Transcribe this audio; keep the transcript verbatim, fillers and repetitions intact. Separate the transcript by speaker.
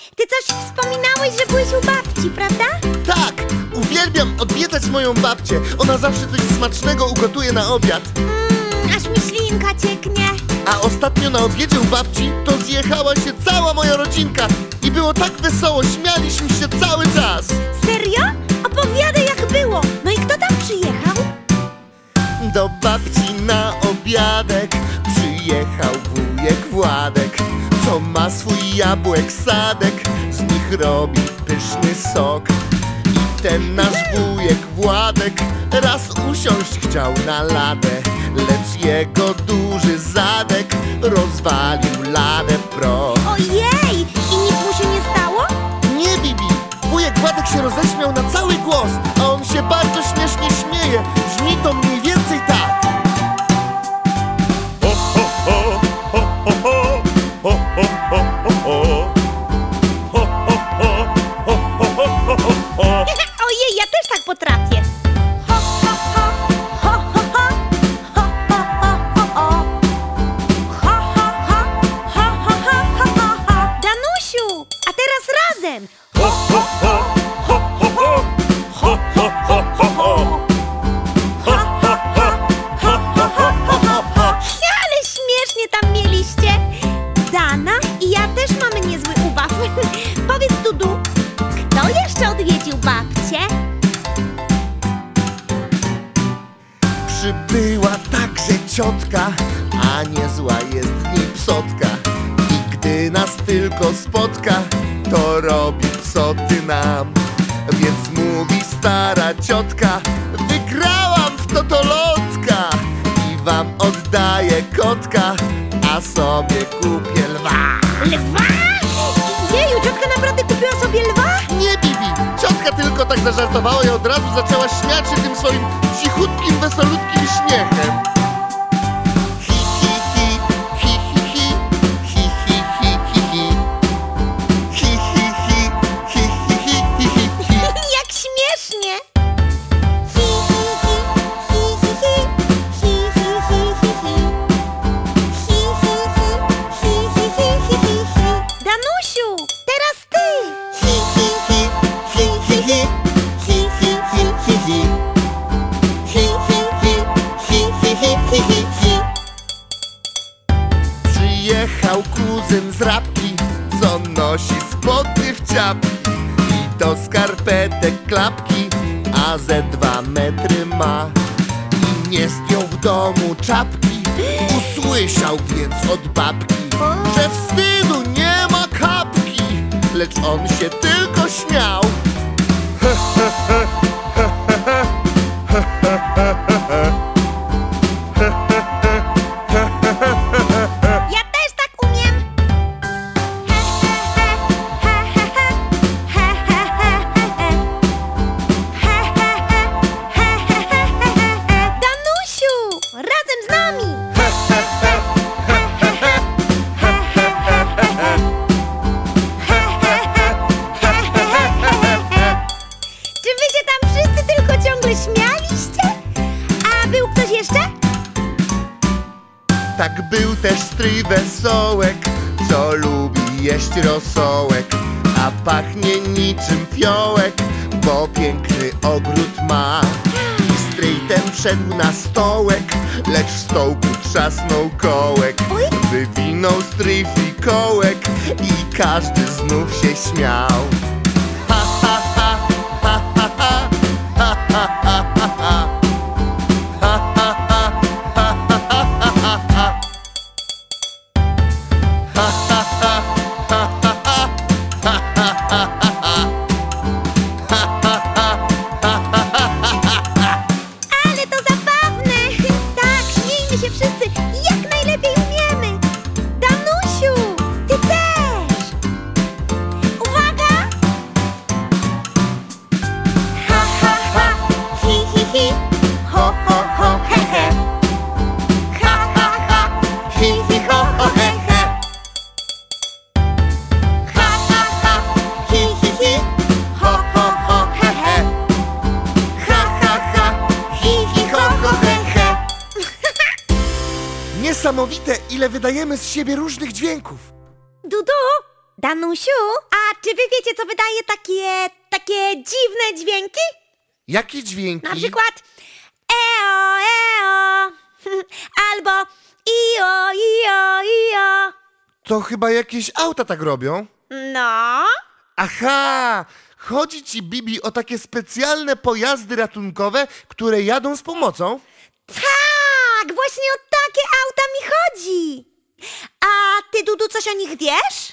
Speaker 1: ty coś wspominałeś, że byłeś u babci, prawda?
Speaker 2: Tak, uwielbiam odwiedzać moją babcię. Ona zawsze coś smacznego ugotuje na obiad.
Speaker 1: Mmm, aż mi ślinka cieknie.
Speaker 2: A ostatnio na obiedzie u babci to zjechała się cała moja rodzinka. I było tak wesoło, śmialiśmy się cały czas.
Speaker 1: Serio? Opowiadaj, jak było. No i kto tam przyjechał?
Speaker 2: Do babci na obiadek przyjechał wujek Władek, co ma swój jabłek sadek, z nich robi pyszny sok. I ten nasz wujek Władek raz usiąść chciał na ladę, lecz jego duży zadek rozwalił ladę w proch.
Speaker 1: Ojej! I nic mu się nie stało?
Speaker 2: Nie, Bibi! Wujek Władek się roześmiał na cały głos, a on się bardzo śmiesznie śmieje. Brzmi to mniej więcej tak.
Speaker 1: Ojej, ja też tak potrafię. Ho, ho, ho, ho, ho, ho, ho, ho, ho, ho. Ho, ho, ho, ho, ho, ho, ho, ho. Danusiu, a teraz razem. Ho, ho, ho, ho, ho, ho. Ho, ho, ho, ho, ho. Ho, ho, ho, ho, ho, ho, ho, ho. Ale śmiesznie tam mieliście. Dana i ja też mamy niezły ubaw. Powiedz, Dudu, kto jeszcze odwiedził babcię?
Speaker 2: Przybyła także ciotka, a niezła jest w niej psotka. I gdy nas tylko spotka, to robi psoty nam. Więc mówi stara ciotka: wygrałam w totolotka i wam oddaję kotka, a sobie kupię lwa.
Speaker 1: Lwa? Jeju, ciotka naprawdę kupiła sobie lwa?
Speaker 2: Nie, Bibi! Ciotka tylko tak zażartowała i od razu zaczęła śmiać się tym swoim cichutkim, wesolutkim śmiechem. Hi, hi, hi, hi, hi, hi, hi, hi, hi, hi, hi. Hi, hi, hi, hi, hi, hi, hi, hi, hi.
Speaker 1: Jak śmiesznie! Hi, hi, hi, hi, hi, hi, hi, hi, hi, hi, hi. Hi, hi, hi, hi, hi, hi, hi, hi, hi. Danusiu, teraz ty!
Speaker 2: Hi, hi, hi, hi, hi, hi, hi, hi, hi, hi, hi. Hi, hi, hi, hi, hi, hi, hi, hi, hi. Przyjechał kuzyn z Rabki, co nosi spodnie w ciapki i do skarpetek klapki, a ze dwa metry ma. I nie zdjął w domu czapki, usłyszał więc od babki, że wstydu nie ma kapki, lecz on się tylko śmiał.
Speaker 1: Ja też tak umiem! He, he, he, he, he, he, he, he, he. He, he, he, he, he, he, he, he. Danusiu, razem z nami! He, he, he, he, he, he, he, he, he, he. He, he, he, he, he, he, he, he. Czy wy się tam wszyscy tylko ciągle śmialiście? A był ktoś jeszcze?
Speaker 2: Tak był też stryj Wesołek, co lubi jeść rosołek, a pachnie niczym fiołek, bo piękny ogród ma. I stryj ten wszedł na stołek, lecz w stołku trzasnął kołek.
Speaker 1: Oj.
Speaker 2: Wywinął stryj fikołek i każdy znów się śmiał. Ha, ha, ha, ha, ha, ha, ha, ha, ha, ha, ha.
Speaker 1: Ale to zabawne! Tak, śmiejmy się wszyscy jak najlepiej umiemy! Danusiu, ty też! Uwaga! Ha, ha, ha! Hi, hi, hi! Ho, ho, ho, he, he! Ha, ha, ha! Hi, hi, ho, ho, he, he! Ha, ha, ha! Hi, hi, hi! Ho, ho, ho, he, he! Ha, ha, ha! Hi, hi, ho, ho, he, he!
Speaker 2: Niesamowite, ile wydajemy z siebie różnych dźwięków.
Speaker 1: Dudu, Danusiu, a czy wy wiecie, co wydaje takie, takie dziwne dźwięki?
Speaker 2: Jakie dźwięki?
Speaker 1: Na przykład eo, eo, albo io, io, io.
Speaker 2: To chyba jakieś auta tak robią.
Speaker 1: No,
Speaker 2: Aha! Chodzi ci, Bibi, o takie specjalne pojazdy ratunkowe, które jadą z pomocą?
Speaker 1: tak, właśnie o takie auta mi chodzi. A ty, Dudu, coś o nich wiesz?